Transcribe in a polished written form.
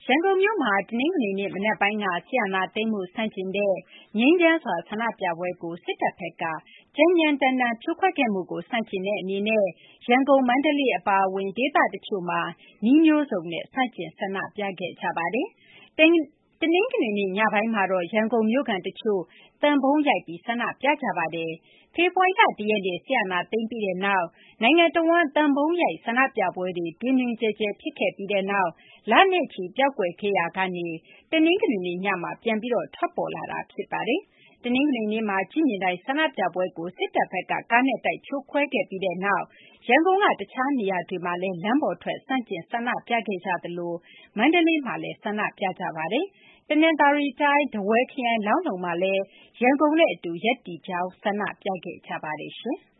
ရန်ကုန်မြို့မှာတနင်္ဂနွေနေ့မနက်ပိုင်းကစစ်အာဏာသိမ်းမှုဆန့်ကျင်တဲ့ငြိမ်းချမ်းစွာဆန္ဒပြပွဲကိုစစ်တပ်ဘက်ကကြမ်းကြမ်းတမ်းတမ်းဖြိုခွဲခဲ့မှုကိုဆန့်ကျင်တဲ့အနေနဲ့ရန်ကုန်မန္တလေးအပါအဝင်ဒေသတချို့မှာနည်းမျိုးစုံနဲ့ဆန့်ကျင်ဆန္ဒပြခဲ့ကြပါတယ်။တနင်္ဂနွေနေ့ညပိုင်းမှာတော့ရန်ကုန်မြို့ခံတချို့သံပုံးရိုက်ပြီးဆန္ဒပြကြပါတယ်။ဖေဖော်ဝါရီလ 1 ရက်နေ့စစ်အာဏာသိမ်းပြီးတဲ့နောက်နိုင်ငံတော်ဝန်သံပုံးရိုက်ဆန္ဒပြပွဲတွေတွင်တွင်ကျယ်ကျယ်ဖြစ်ခဲ့ပြီးတဲ့နောက်လနဲ့ချီပျောက်ကွယ်ခဲ့ရာကနေတနင်္ဂနွေနေ့ညမှာပြန်ပြီးထွက်ပေါ်လာတာဖြစ်ပါတယ်။တနင်္ဂနွေနေ့မှာကြည်မြင်တိုင်ဆန္ဒပြပွဲကိုစစ်တပ်ဘက်ကကားနဲ့တိုက်ဖြိုခွဲခဲ့ပြီးတဲ့နောက်ရန်ကုန်ကတခြားနေရာတွေမှာလည်းလမ်းပေါ်ထွက်ဆန့်ကျင်ဆန္ဒပြခဲ့ကြသလိုမန္တလေးမှာလည်းဆန္ဒပြကြပါတယ်။တနင်္သာရီတိုင်းထားဝယ်ခရိုင်လောင်းလုံမှာလည်းရန်ကုန်နဲ့အတူရပ်တည်ကြောင်းဆန္ဒပြခဲ့ကြပါတယ်။